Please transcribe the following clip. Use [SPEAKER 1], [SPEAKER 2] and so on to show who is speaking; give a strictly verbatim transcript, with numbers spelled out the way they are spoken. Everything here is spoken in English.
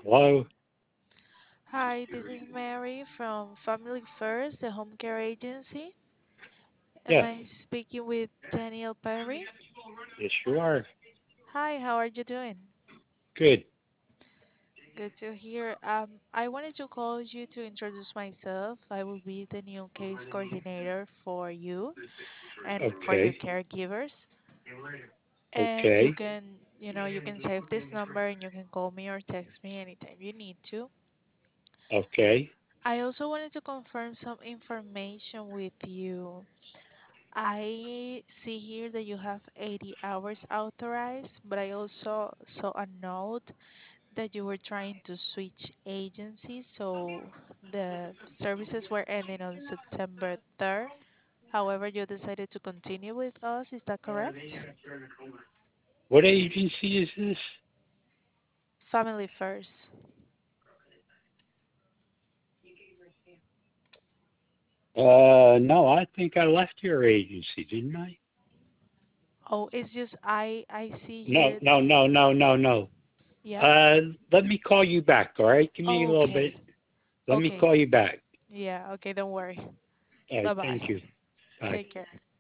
[SPEAKER 1] Hello?
[SPEAKER 2] Hi, this is Mary from Family First, the home care agency. Am
[SPEAKER 1] Yes.
[SPEAKER 2] I speaking with Daniel Perry?
[SPEAKER 1] Yes, you are.
[SPEAKER 2] Hi, how are you doing?
[SPEAKER 1] Good.
[SPEAKER 2] Good to hear. Um, I wanted to call you to introduce myself. I will be the new case coordinator for you and for your
[SPEAKER 1] Okay.
[SPEAKER 2] caregivers. And you
[SPEAKER 1] Okay.
[SPEAKER 2] can, you know, you can save this number and you can call me or text me anytime you need to.
[SPEAKER 1] Okay.
[SPEAKER 2] I also wanted to confirm some information with you. I see here that you have eighty hours authorized, but I also saw a note that you were trying to switch agencies, so the services were ending on September third. However, you decided to continue with us, is that correct?
[SPEAKER 1] What agency is this?
[SPEAKER 2] Family First.
[SPEAKER 1] Uh, no, I think I left your agency, didn't I?
[SPEAKER 2] Oh, it's just I I see
[SPEAKER 1] No,
[SPEAKER 2] here.
[SPEAKER 1] no, no, no, no, no.
[SPEAKER 2] Yeah.
[SPEAKER 1] Uh, let me call you back, all right? Give me a
[SPEAKER 2] Oh,
[SPEAKER 1] little bit.
[SPEAKER 2] okay.
[SPEAKER 1] Let me
[SPEAKER 2] Okay.
[SPEAKER 1] call you back.
[SPEAKER 2] Yeah, okay, don't worry.
[SPEAKER 1] All right, thank
[SPEAKER 2] Bye-bye.
[SPEAKER 1] you. Bye.
[SPEAKER 2] Take care.